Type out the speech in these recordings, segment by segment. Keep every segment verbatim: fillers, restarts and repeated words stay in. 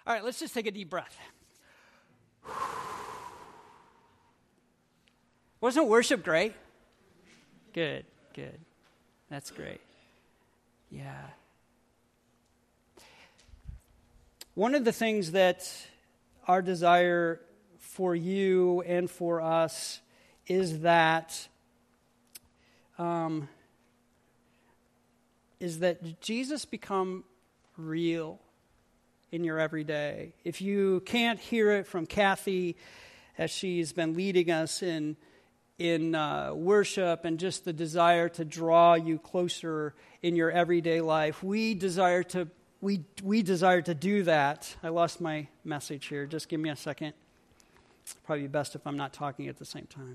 All right, let's just take a deep breath. Wasn't worship great? Good, good. That's great. Yeah. One of the things that our desire for you and for us is that um, is that Jesus become real in your everyday. If you can't hear it from Kathy as she's been leading us in in uh, worship and just the desire to draw you closer in your everyday life, we desire to we we desire to do that. I lost my message here. Just give me a second. Probably best if I'm not talking at the same time.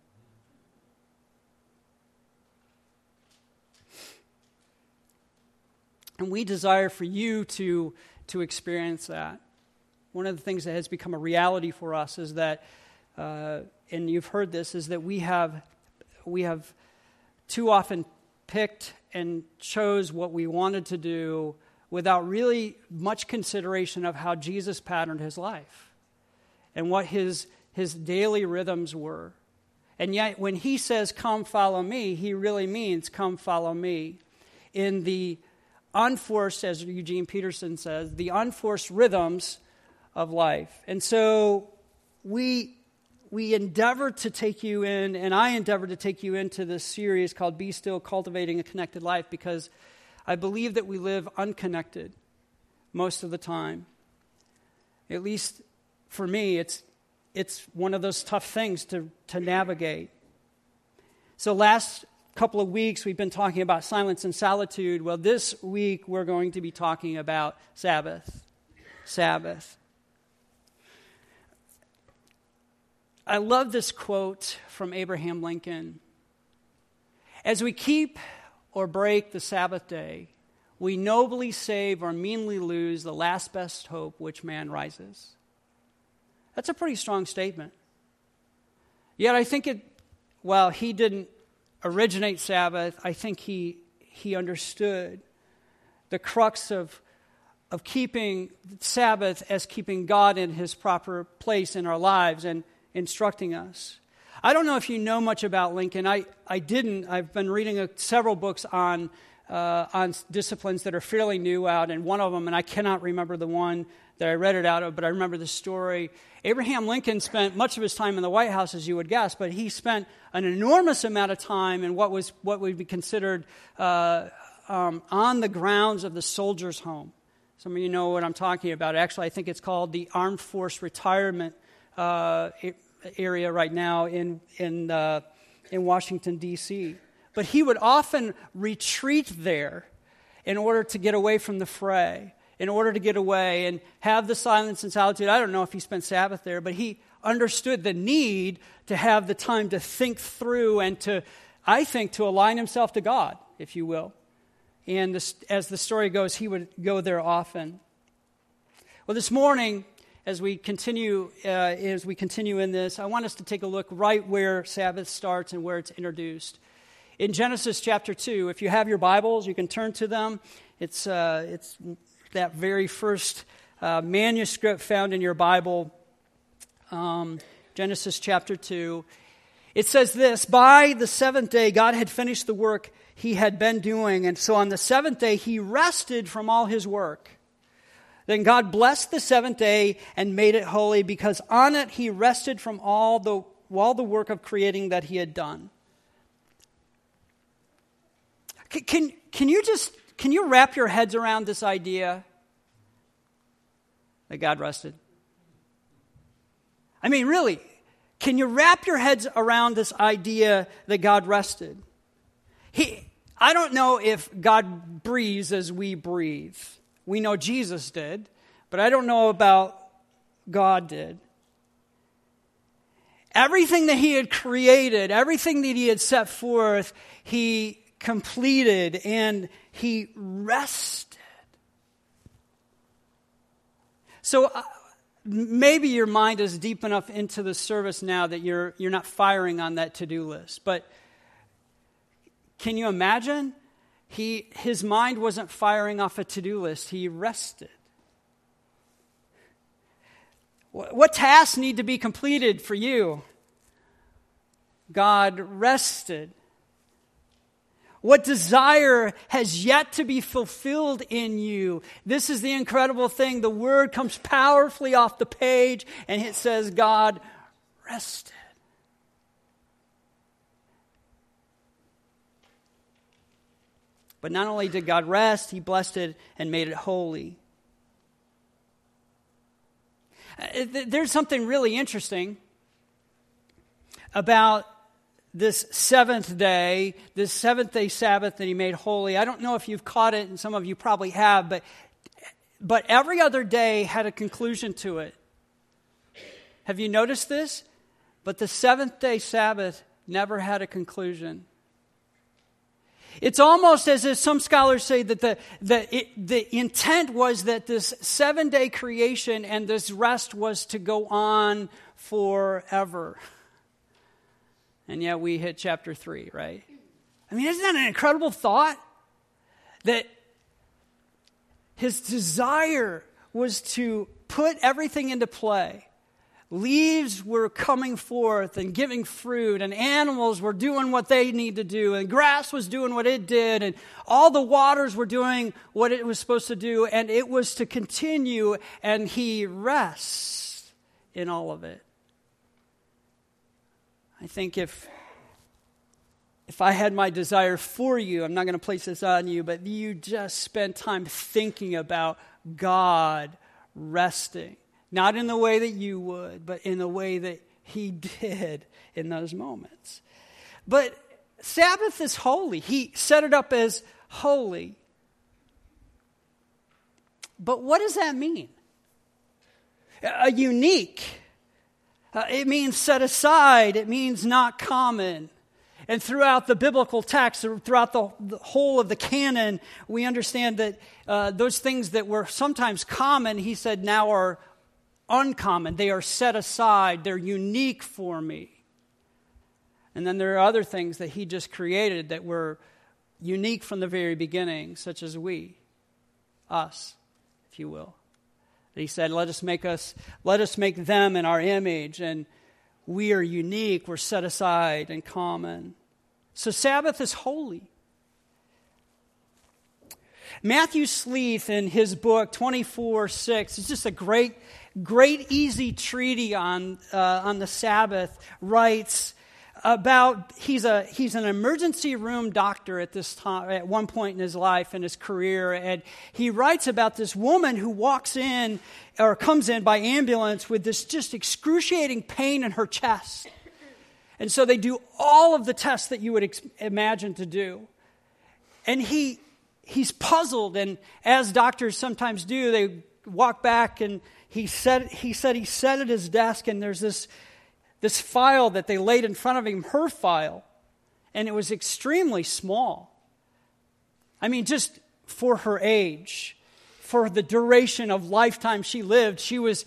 And we desire for you to to experience that. One of the things that has become a reality for us is that, uh, and you've heard this, is that we have we have too often picked and chose what we wanted to do without really much consideration of how Jesus patterned his life and what his his daily rhythms were. And yet, when he says, "Come, follow me," he really means, "Come, follow me," in the unforced, as Eugene Peterson says, the unforced rhythms of life. And so we we endeavor to take you in, and I endeavor to take you into this series called Be Still, Cultivating a Connected Life, because I believe that we live unconnected most of the time. At least for me, it's it's one of those tough things to, to navigate. So last couple of weeks, we've been talking about silence and solitude. Well, this week, we're going to be talking about Sabbath. Sabbath. I love this quote from Abraham Lincoln. As we keep or break the Sabbath day, we nobly save or meanly lose the last best hope which man rises. That's a pretty strong statement. Yet I think it, while he didn't originate Sabbath, I think he he understood the crux of of keeping Sabbath as keeping God in his proper place in our lives and instructing us. I don't know if you know much about Lincoln. I, I didn't. I've been reading a, several books on uh, on disciplines that are fairly new out, and one of them, and I cannot remember the one that I read it out of, but I remember the story. Abraham Lincoln spent much of his time in the White House, as you would guess, but he spent an enormous amount of time in what was what would be considered uh, um, on the grounds of the soldiers' home. Some of you know what I'm talking about. Actually, I think it's called the Armed Force Retirement uh, area right now in in uh, in Washington, D C But he would often retreat there in order to get away from the fray, in order to get away and have the silence and solitude. I don't know if he spent Sabbath there, but he understood the need to have the time to think through and to, I think, to align himself to God, if you will. And this, as the story goes, he would go there often. Well, this morning, as we continue, uh, as we continue in this, I want us to take a look right where Sabbath starts and where it's introduced. In Genesis chapter two, if you have your Bibles, you can turn to them. It's uh, it's that very first uh, manuscript found in your Bible, um, Genesis chapter two. It says this: by the seventh day, God had finished the work he had been doing, and so on the seventh day, he rested from all his work. Then God blessed the seventh day and made it holy, because on it he rested from all the all the work of creating that he had done. Can, can, can you just, can you wrap your heads around this idea that God rested? I mean, really, can you wrap your heads around this idea that God rested? He, I don't know if God breathes as we breathe. We know Jesus did, but I don't know about God did. Everything that he had created, everything that he had set forth, he completed, and he rested. So uh, maybe your mind is deep enough into the service now that you're you're not firing on that to-do list. But can you imagine? He his mind wasn't firing off a to-do list. He rested. What tasks need to be completed for you? God rested. What desire has yet to be fulfilled in you? This is the incredible thing. The word comes powerfully off the page and it says God rested. But not only did God rest, he blessed it and made it holy. There's something really interesting about this seventh day, this seventh day Sabbath that he made holy. I don't know if you've caught it, and some of you probably have, but, but every other day had a conclusion to it. Have you noticed this? But the seventh day Sabbath never had a conclusion. It's almost as if some scholars say that the, the, it, the intent was that this seven-day creation and this rest was to go on forever. And yet we hit chapter three, right? I mean, isn't that an incredible thought? That his desire was to put everything into play. Leaves were coming forth and giving fruit, and animals were doing what they need to do, and grass was doing what it did, and all the waters were doing what it was supposed to do, and it was to continue, and he rests in all of it. I think if if I had my desire for you, I'm not going to place this on you, but you just spend time thinking about God resting. Not in the way that you would, but in the way that he did in those moments. But Sabbath is holy. He set it up as holy. But what does that mean? A unique. Uh, it means set aside. It means not common. And throughout the biblical text, throughout the, the whole of the canon, we understand that uh, those things that were sometimes common, he said, now are uncommon. They are set aside. They're unique for me. And then there are other things that he just created that were unique from the very beginning, such as we, us, if you will. He said, let us make us, let us make them in our image, and we are unique, we're set aside and common. So Sabbath is holy. Matthew Sleeth, in his book twenty-four six, it's just a great, great, easy treatise on uh, on the Sabbath. Writes about he's a he's an emergency room doctor at this time at one point in his life in his career, and he writes about this woman who walks in or comes in by ambulance with this just excruciating pain in her chest, and so they do all of the tests that you would ex- imagine to do, and he. He's puzzled, and as doctors sometimes do, they walk back, and he said he said he sat at his desk, and there's this this file that they laid in front of him, her file, and it was extremely small. I mean, just for her age, for the duration of lifetime she lived, she was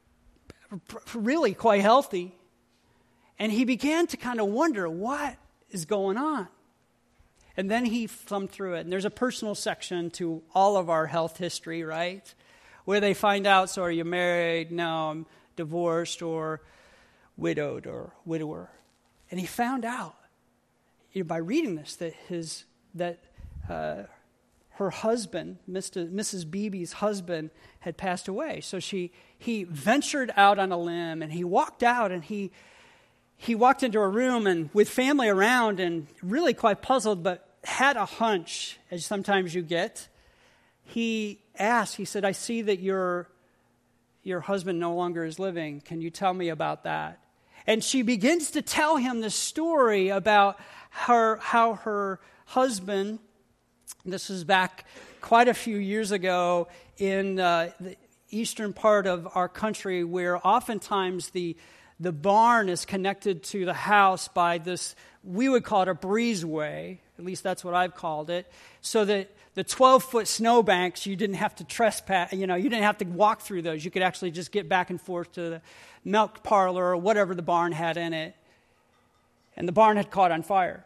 really quite healthy. And he began to kind of wonder, what is going on? And then he thumbed through it. And there's a personal section to all of our health history, right? Where they find out, so are you married? No, I'm divorced or widowed or widower. And he found out, you know, by reading this, that his that uh, her husband, Missus Beebe's husband, had passed away. So she he ventured out on a limb, and he walked out, and he he walked into a room and with family around, and really quite puzzled, but had a hunch, as sometimes you get. He asked, he said, I see that your, your husband no longer is living. Can you tell me about that? And she begins to tell him the story about her, how her husband, this is back quite a few years ago in uh, the eastern part of our country, where oftentimes the the barn is connected to the house by this, we would call it a breezeway. At least that's what I've called it. So that the twelve-foot snowbanks, you didn't have to trespass, you know, you didn't have to walk through those. You could actually just get back and forth to the milk parlor or whatever the barn had in it. And the barn had caught on fire.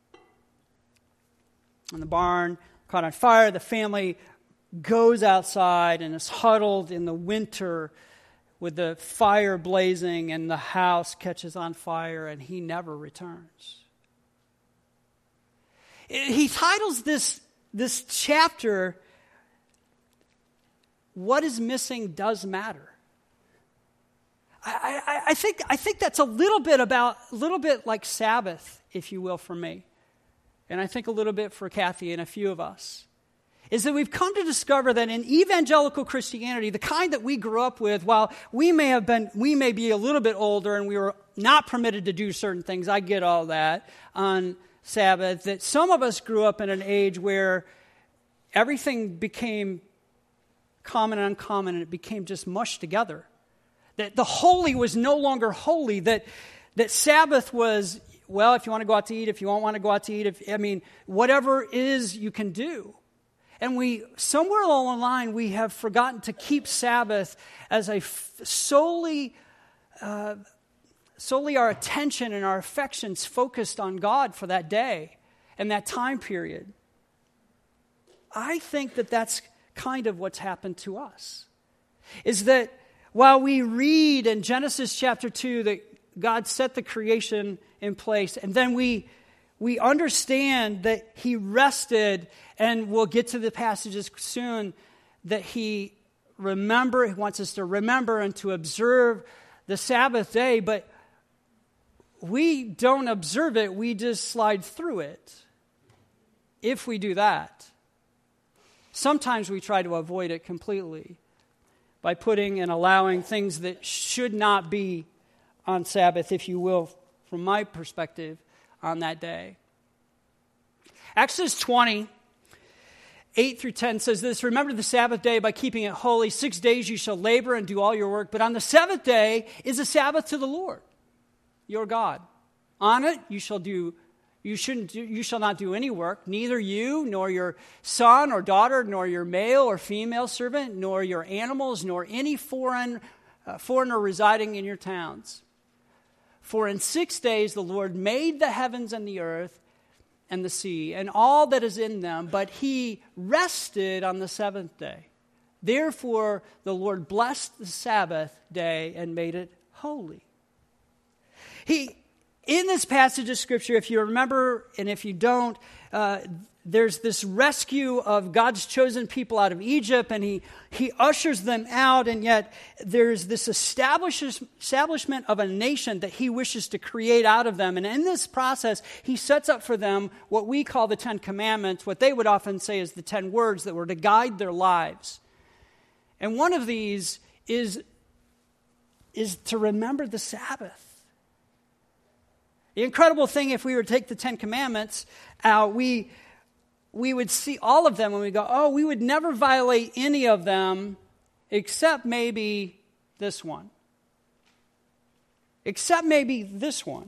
And the barn caught on fire. The family goes outside and is huddled in the winter with the fire blazing and the house catches on fire and he never returns. He titles this, this chapter, What is Missing Does Matter. I, I, I think I think that's a little bit about, a little bit like Sabbath, if you will, for me. And I think a little bit for Kathy and a few of us. Is that we've come to discover that in evangelical Christianity, the kind that we grew up with, while we may have been, we may be a little bit older and we were not permitted to do certain things, I get all that, on Sabbath, that some of us grew up in an age where everything became common and uncommon and it became just mushed together. That the holy was no longer holy, that, that Sabbath was, well, if you want to go out to eat, if you don't want to go out to eat, if, I mean, whatever it is you can do. And we, somewhere along the line, we have forgotten to keep Sabbath as a f- solely, uh, solely our attention and our affections focused on God for that day and that time period. I think that that's kind of what's happened to us. Is that while we read in Genesis chapter two that God set the creation in place, and then we we understand that he rested, and we'll get to the passages soon, that he remember, he wants us to remember and to observe the Sabbath day, but we don't observe it, we just slide through it. If we do that. Sometimes we try to avoid it completely by putting and allowing things that should not be on Sabbath, if you will, from my perspective, on that day. Exodus twenty, eight through ten says this, remember the Sabbath day by keeping it holy. Six days you shall labor and do all your work, but on the seventh day is a Sabbath to the Lord, your God. On it you shall do You shouldn't do, you shall not do any work, neither you, nor your son or daughter, nor your male or female servant, nor your animals, nor any foreign uh, foreigner residing in your towns. For in six days the Lord made the heavens and the earth and the sea and all that is in them, but he rested on the seventh day. Therefore the Lord blessed the Sabbath day and made it holy. He In this passage of Scripture, if you remember, and if you don't, uh, there's this rescue of God's chosen people out of Egypt, and he, he ushers them out, and yet there's this establishment of a nation that he wishes to create out of them. And in this process, he sets up for them what we call the Ten Commandments, what they would often say is the ten words that were to guide their lives. And one of these is, is to remember the Sabbath. The incredible thing, if we were to take the Ten Commandments out, we, we would see all of them and we go, oh, we would never violate any of them except maybe this one. Except maybe this one.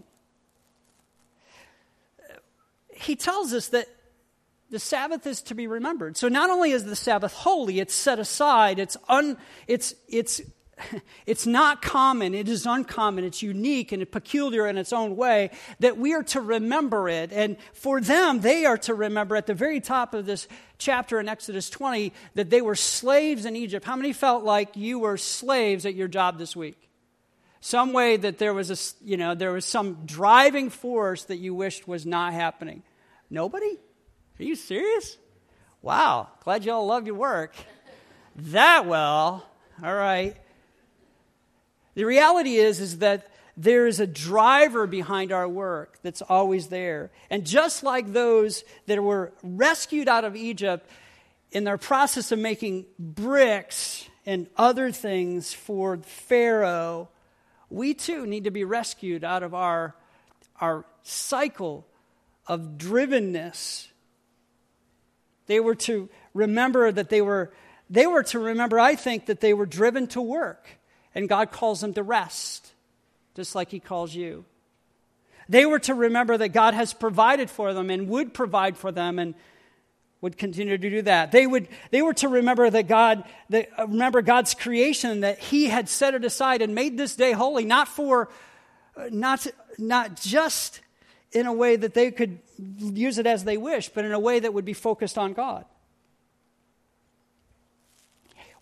He tells us that the Sabbath is to be remembered. So not only is the Sabbath holy, it's set aside, it's un, it's it's It's not common, it is uncommon, it's unique and peculiar in its own way, that we are to remember it. And for them, they are to remember at the very top of this chapter in Exodus twenty that they were slaves in Egypt. How many felt like you were slaves at your job this week? Some way that there was a, you know, there was some driving force that you wished was not happening. Nobody? Are you serious? Wow, glad y'all love your work. That well, all right. The reality is, is that there is a driver behind our work that's always there. And just like those that were rescued out of Egypt in their process of making bricks and other things for Pharaoh, we too need to be rescued out of our, our cycle of drivenness. They were to remember that they were, they were to remember, I think, that they were driven to work. And God calls them to rest, just like he calls you. They were to remember that God has provided for them and would provide for them and would continue to do that. They would. They were to remember that God, that, uh, remember God's creation, that he had set it aside and made this day holy, not for, uh, not, not just in a way that they could use it as they wish, but in a way that would be focused on God.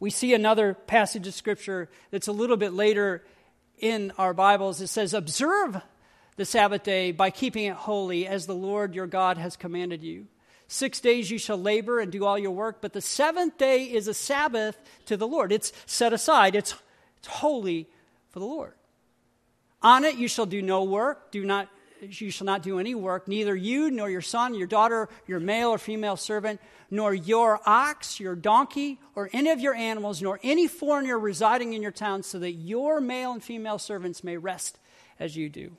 We see another passage of Scripture that's a little bit later in our Bibles. It says, observe the Sabbath day by keeping it holy as the Lord your God has commanded you. Six days you shall labor and do all your work, but the seventh day is a Sabbath to the Lord. It's set aside. It's, it's holy for the Lord. On it you shall do no work. Do not, you shall not do any work, neither you nor your son, your daughter, your male or female servant, nor your ox, your donkey, or any of your animals, nor any foreigner residing in your town, so that your male and female servants may rest as you do.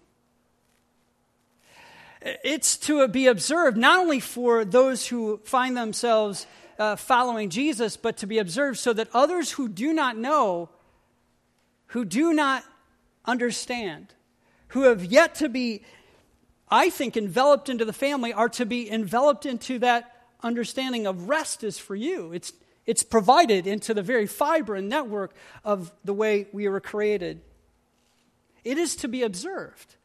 It's to be observed not only for those who find themselves uh, following Jesus, but to be observed so that others who do not know, who do not understand, who have yet to be, I think, enveloped into the family, are to be enveloped into that understanding of rest is for you. It's, it's provided into the very fiber and network of the way we were created. It is to be observed.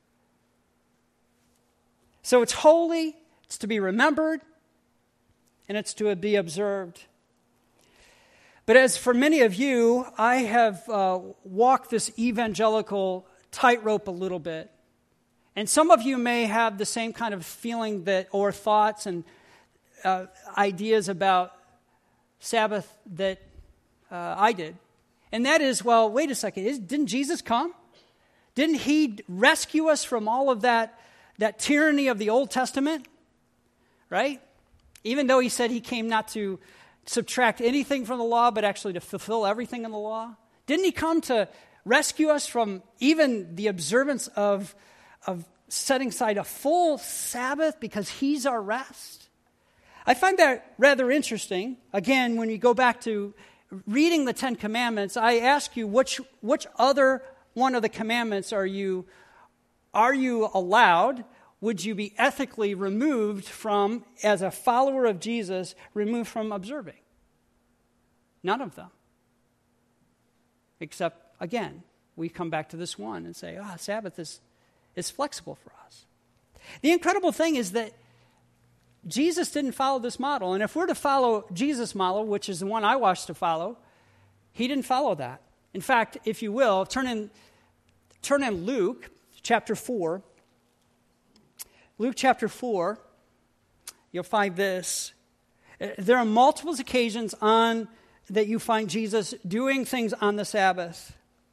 So it's holy, it's to be remembered, and it's to be observed. But as for many of you, I have uh, walked this evangelical tightrope a little bit. And some of you may have the same kind of feeling that, or thoughts and uh, ideas about Sabbath that uh, I did. And that is, well, wait a second, is, didn't Jesus come? Didn't he rescue us from all of that That tyranny of the Old Testament, right? Even though he said he came not to subtract anything from the law, but actually to fulfill everything in the law. Didn't he come to rescue us from even the observance of, of setting aside a full Sabbath because he's our rest? I find that rather interesting. Again, when you go back to reading the Ten Commandments, I ask you, which, which other one of the commandments are you Are you allowed, would you be ethically removed from, as a follower of Jesus, removed from observing? None of them. Except, again, we come back to this one and say, ah, oh, Sabbath is, is flexible for us. The incredible thing is that Jesus didn't follow this model. And if we're to follow Jesus' model, which is the one I was to follow, he didn't follow that. In fact, if you will, turn in, turn in Luke chapter four. Luke chapter four, you'll find this. There are multiple occasions on that you find Jesus doing things on the Sabbath.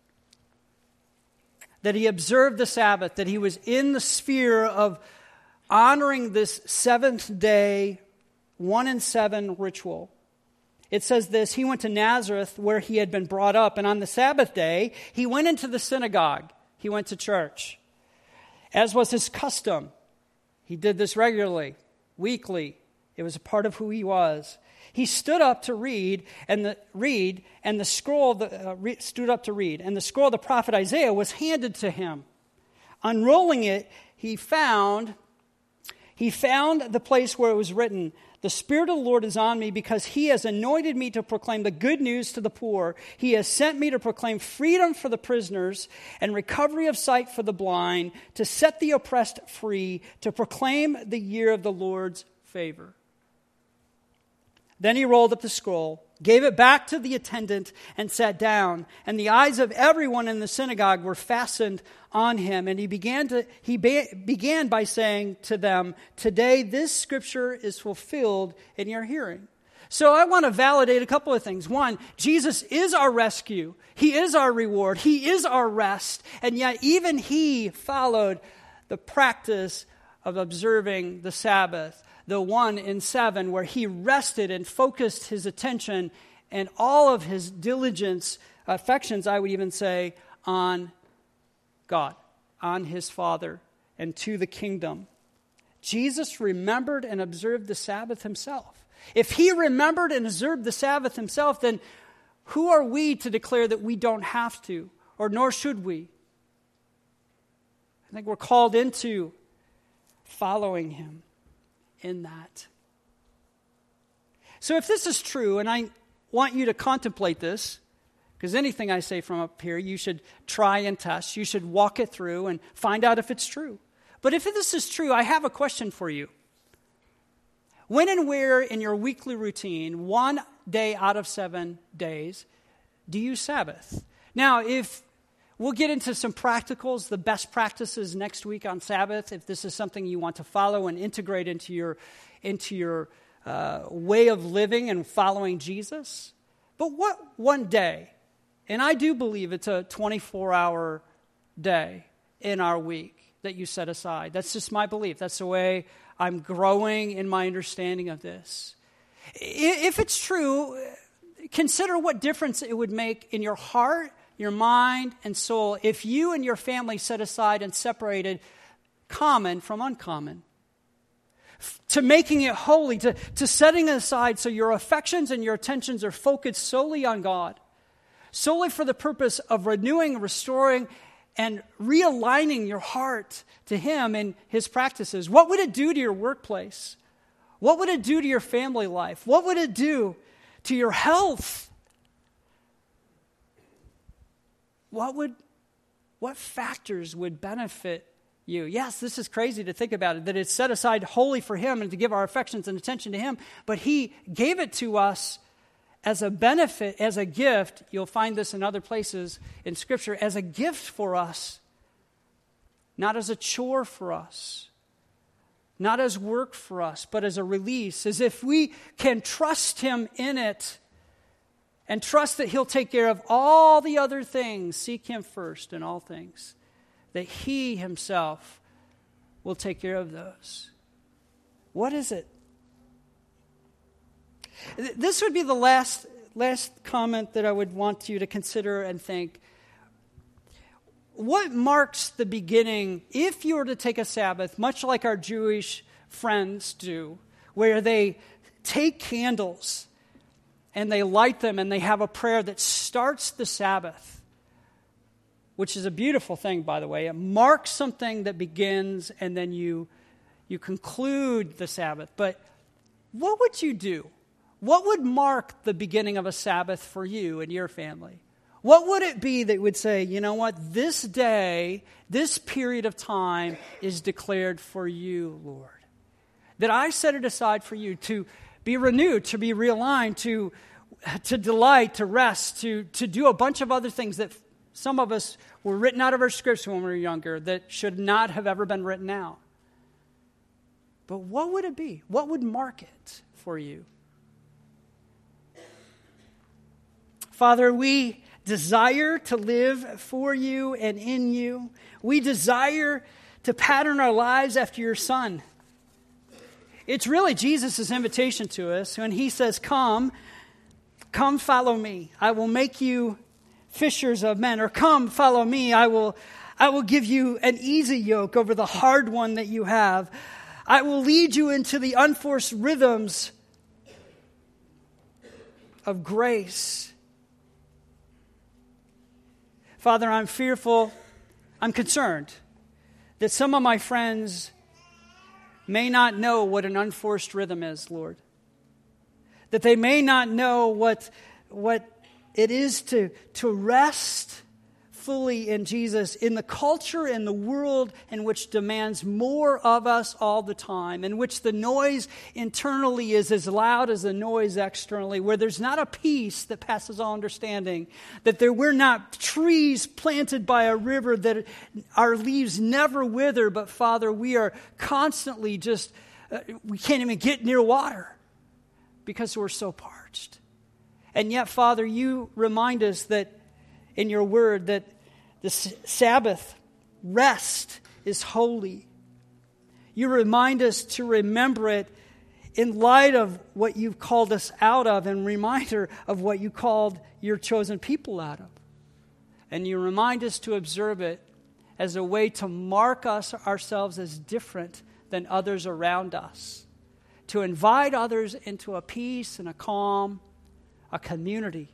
That he observed the Sabbath, that he was in the sphere of honoring this seventh day, one and seven ritual. It says this, he went to Nazareth where he had been brought up, and on the Sabbath day, he went into the synagogue. He went to church. As was his custom, he did this regularly, weekly. It was a part of who he was. He stood up to read, and the read, and the scroll the, uh, re, stood up to read, and the scroll of the prophet Isaiah was handed to him. Unrolling it, he found he found the place where it was written, "The Spirit of the Lord is on me because he has anointed me to proclaim the good news to the poor. He has sent me to proclaim freedom for the prisoners and recovery of sight for the blind, to set the oppressed free, to proclaim the year of the Lord's favor." Then he rolled up the scroll, gave it back to the attendant, and sat down. And the eyes of everyone in the synagogue were fastened on him. And he began to he be, began by saying to them, "Today this scripture is fulfilled in your hearing." So I want to validate a couple of things. One, Jesus is our rescue. He is our reward. He is our rest. And yet even he followed the practice of observing the Sabbath, the one in seven, where he rested and focused his attention and all of his diligence, affections, I would even say, on God, on his Father, and to the kingdom. Jesus remembered and observed the Sabbath himself. If he remembered and observed the Sabbath himself, then who are we to declare that we don't have to, or nor should we? I think we're called into following him in that. So if this is true, and I want you to contemplate this, because anything I say from up here, you should try and test. You should walk it through and find out if it's true. But if this is true, I have a question for you. When and where in your weekly routine, one day out of seven days, do you Sabbath? Now, if we'll get into some practicals, the best practices next week on Sabbath, if this is something you want to follow and integrate into your, into your uh, way of living and following Jesus. But what one day, and I do believe it's a twenty-four hour day in our week that you set aside. That's just my belief. That's the way I'm growing in my understanding of this. If it's true, consider what difference it would make in your heart, your mind, and soul if you and your family set aside and separated common from uncommon. To making it holy, to, to setting it aside so your affections and your attentions are focused solely on God, solely for the purpose of renewing, restoring, and realigning your heart to Him and His practices. What would it do to your workplace? What would it do to your family life? What would it do to your health? What would, what factors would benefit you? Yes, this is crazy to think about it, that it's set aside wholly for Him and to give our affections and attention to Him, but He gave it to us as a benefit, as a gift. You'll find this in other places in Scripture, as a gift for us, not as a chore for us, not as work for us, but as a release, as if we can trust Him in it and trust that He'll take care of all the other things. Seek Him first in all things, that He Himself will take care of those. What is it? This would be the last, last comment that I would want you to consider and think. What marks the beginning, if you were to take a Sabbath, much like our Jewish friends do, where they take candles and they light them and they have a prayer that starts the Sabbath, which is a beautiful thing, by the way. It marks something that begins and then you, you conclude the Sabbath. But what would you do? What would mark the beginning of a Sabbath for you and your family? What would it be that would say, you know what, this day, this period of time is declared for you, Lord? That I set it aside for you to be renewed, to be realigned, to, to delight, to rest, to, to do a bunch of other things that some of us were written out of our scripts when we were younger that should not have ever been written out. But what would it be? What would mark it for you? Father, we desire to live for you and in you. We desire to pattern our lives after your Son. It's really Jesus' invitation to us when He says, come, come follow me. I will make you fishers of men. Or come follow me. I will, I will give you an easy yoke over the hard one that you have. I will lead you into the unforced rhythms of grace. Father, I'm fearful, I'm concerned that some of my friends may not know what an unforced rhythm is, Lord. That they may not know what, what it is to, to rest fully in Jesus, in the culture and the world in which demands more of us all the time, in which the noise internally is as loud as the noise externally, where there's not a peace that passes all understanding, that there we're not trees planted by a river, that our leaves never wither, but Father, we are constantly just, uh, we can't even get near water because we're so parched. And yet, Father, you remind us that in your word that the Sabbath rest is holy. You remind us to remember it in light of what you've called us out of and reminder of what you called your chosen people out of. And you remind us to observe it as a way to mark us ourselves as different than others around us, to invite others into a peace and a calm, a community.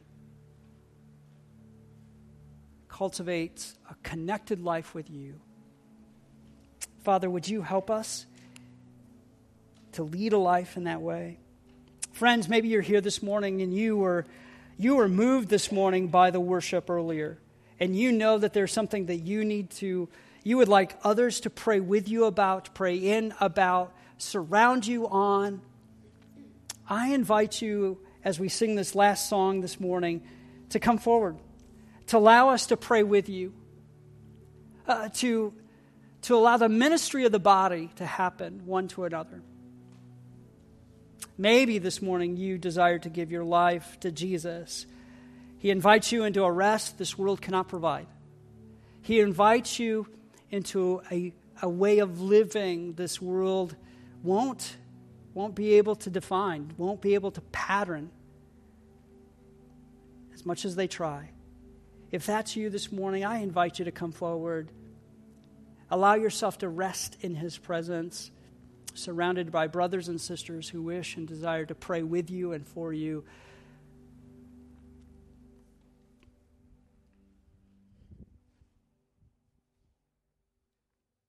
Cultivates a connected life with you. Father, would you help us to lead a life in that way? Friends, maybe you're here this morning and you were you were moved this morning by the worship earlier, and you know that there's something that you need to, you would like others to pray with you about, pray in about, surround you on. I invite you, as we sing this last song this morning, to come forward, to allow us to pray with you, uh, to, to allow the ministry of the body to happen one to another. Maybe this morning you desire to give your life to Jesus. He invites you into a rest this world cannot provide. He invites you into a, a way of living this world won't, won't be able to define, won't be able to pattern as much as they try. If that's you this morning, I invite you to come forward. Allow yourself to rest in his presence, surrounded by brothers and sisters who wish and desire to pray with you and for you.